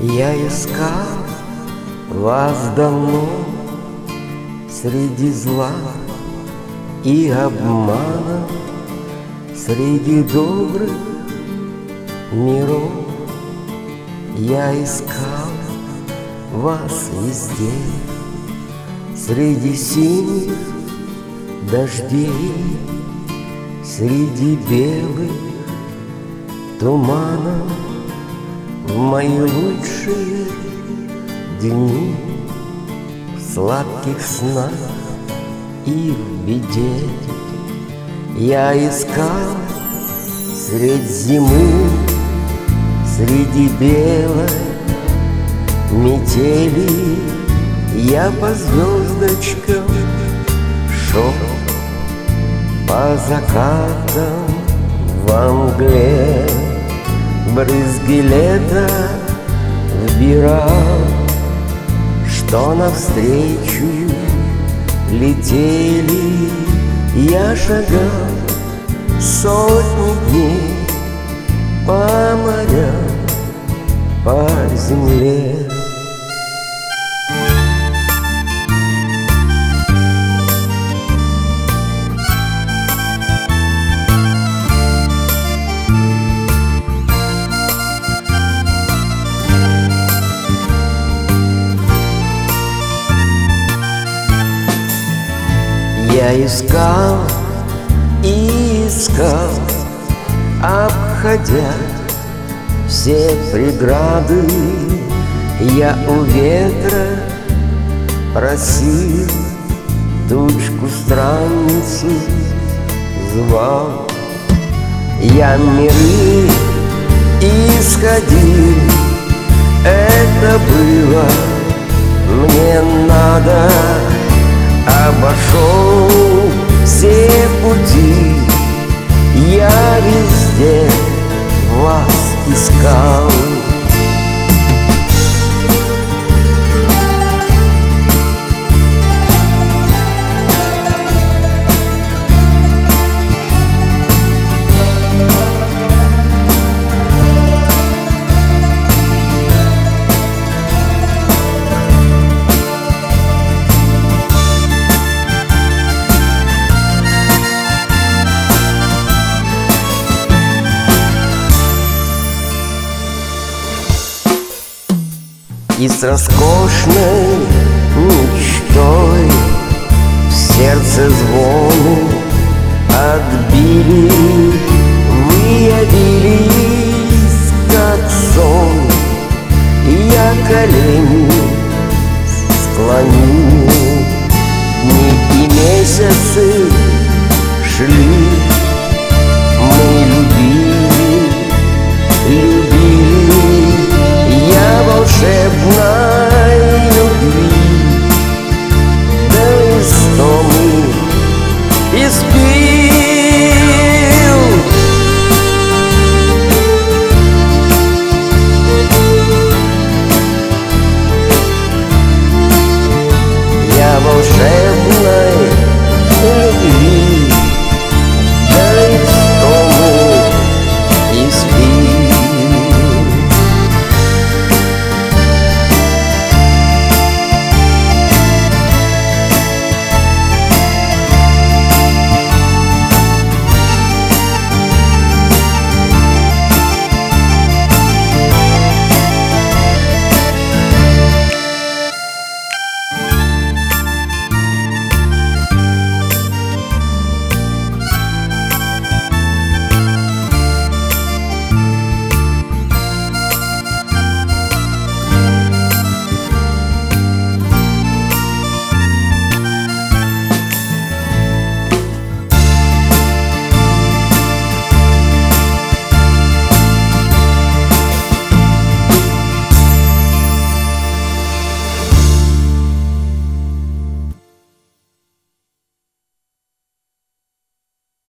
Я искал вас давно среди зла и обмана, среди добрых миров. Я искал вас везде, среди синих дождей, среди белых туманов. В мои лучшие дни, в сладких снах и в беде я искал средь зимы, среди белой метели. Я по звездочкам шел, по закатам во мгле, брызги лета вбирал, что навстречу летели. Я шагал сотни дней по морям, по земле. Я искал и искал, обходя все преграды. Я у ветра просил, тучку странницу звал. Я миры исходил, это было мне надо. Обошел все пути, я везде вас искал. И с роскошной мечтой в сердце звоны отбили. Вы явились, как сон, и я колени склонил. Дни и месяцы шли,